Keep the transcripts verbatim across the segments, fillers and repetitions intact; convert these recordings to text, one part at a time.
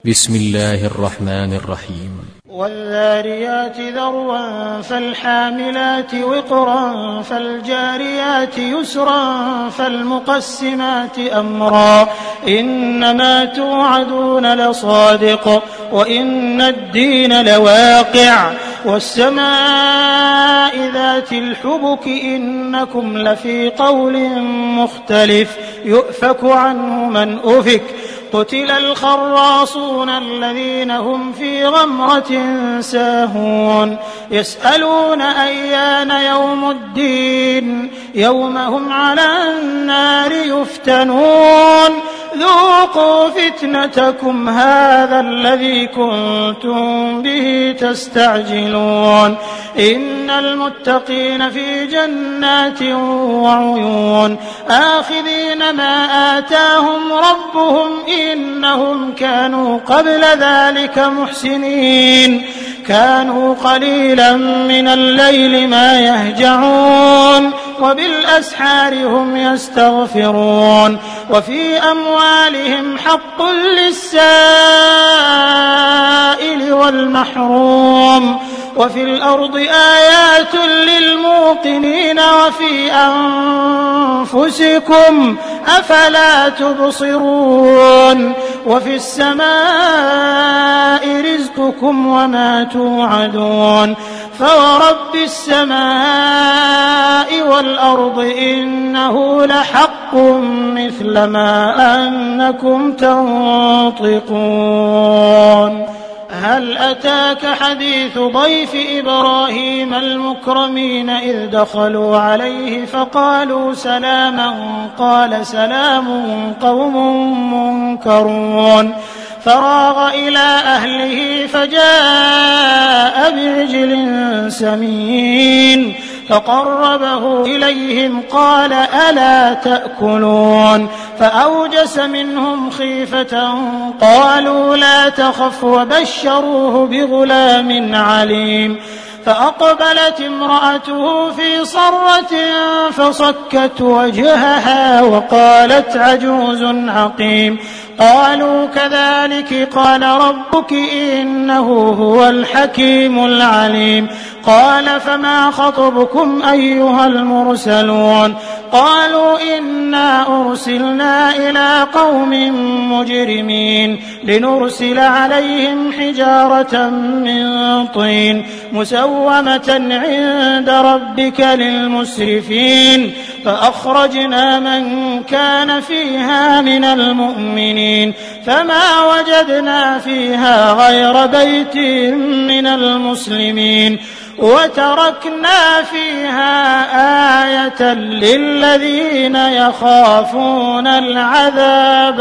بسم الله الرحمن الرحيم. والذاريات ذروا فالحاملات وقرا فالجاريات يسرا فالمقسمات أمرا إنما توعدون لصادق وإن الدين لواقع والسماء ذات الحبك إنكم لفي قول مختلف يؤفك عنه من أفك قتل الخراصون الذين هم في غمرة ساهون يسألون أيان يوم الدين يوم هم على النار يفتنون ذوقوا فتنتكم هذا الذي كنتم به تستعجلون إن المتقين في جنات وعيون آخذين ما آتاهم ربهم إنهم كانوا قبل ذلك محسنين كانوا قليلا من الليل ما يهجعون وبالأسحار هم يستغفرون وفي أموالهم حق للسائل والمحروم وفي الأرض آيات للموقنين وفي أنفسكم أفلا تبصرون وفي السماء رزقكم وما توعدون فورب السماء والأرض إنه لحق مثل ما أنكم تنطقون هل أتاك حديث ضيف إبراهيم المكرمين إذ دخلوا عليه فقالوا سلاما قال سلام قوم منكرون فراغ إلى أهله فجاء بعجل سمين فقربه إليهم قال ألا تأكلون فأوجس منهم خيفة قالوا لا تخف وبشروه بغلام عليم فأقبلت امرأته في صرة فصكت وجهها وقالت عجوز عقيم قالوا كذلك قال ربك إنه هو الحكيم العليم قال فما خطبكم أيها المرسلون قالوا إنا أرسلنا إلى قوم مجرمين لنرسل عليهم حجارة من طين مسومة عند ربك للمسرفين فأخرجنا من كان فيها من المؤمنين فما وجدنا فيها غير بيت من المسلمين وتركنا فيها آية للذين يخافون العذاب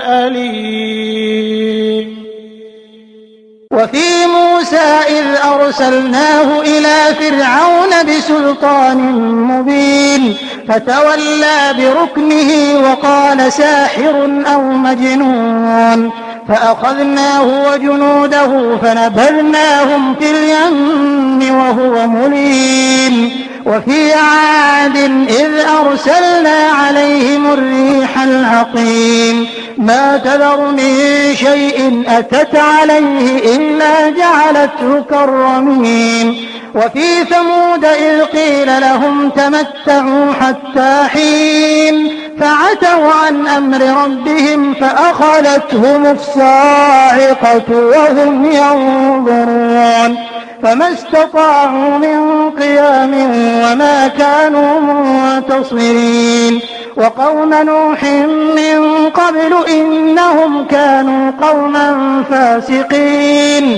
الأليم وفي موسى إذ أرسلناه إلى فرعون بسلطان مبين فتولى بركنه وقال ساحر أو مجنون فأخذناه وجنوده فنبذناهم في اليم وهو مليم وفي عاد إذ أرسلنا عليهم الريح العقيم ما تذر من شيء أتت عليه إلا جعلته كالرميم وفي ثمود إذ قيل لهم تمتعوا حتى حين فعتوا عن أمر ربهم فأخذتهم الصاعقة وهم ينظرون فما استطاعوا من قيام وما كانوا منتصرين وقوم نوح من قبل إنهم كانوا قوما فاسقين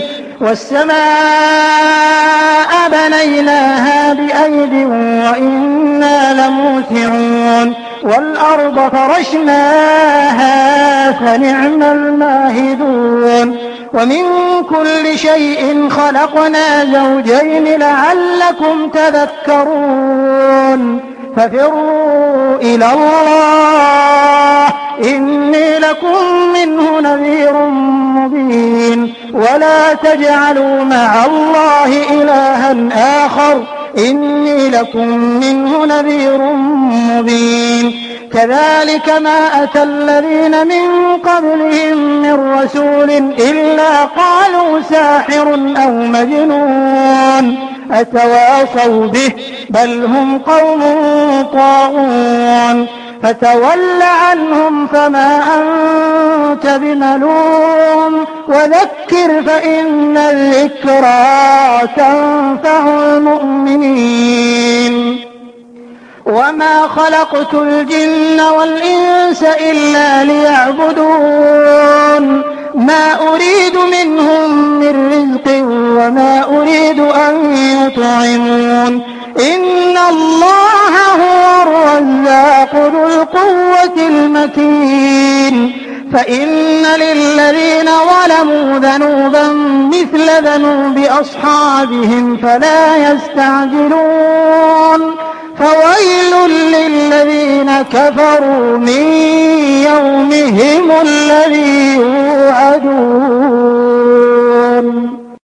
والسماء بنيناها بأيد وإنا لموسعون والأرض فرشناها فنعم الماهدون ومن كل شيء خلقنا زوجين لعلكم تذكرون ففروا إلى الله إني لكم منه نذير مبين ولا تجعلوا مع الله إلها آخر إني لكم منه نذير مبين كذلك ما أتى الذين من قبلهم من رسول إلا قالوا ساحر أو مجنون أتواصوا به بل هم قوم طاغون فتول عنهم فما أنت بملوم وذكر فإن الذكرى تنفع المؤمنين وما خلقت الجن والإنس إلا ليعبدون ما أريد منهم من رزق وما أريد أن يطعمون إن الله هو الرزاق ذو القوة المتين فإن للذين ظلموا ذنوبا مثل ذنوب أصحابهم فلا يستعجلون فويل للذين كفروا من يومهم الذي يوعدون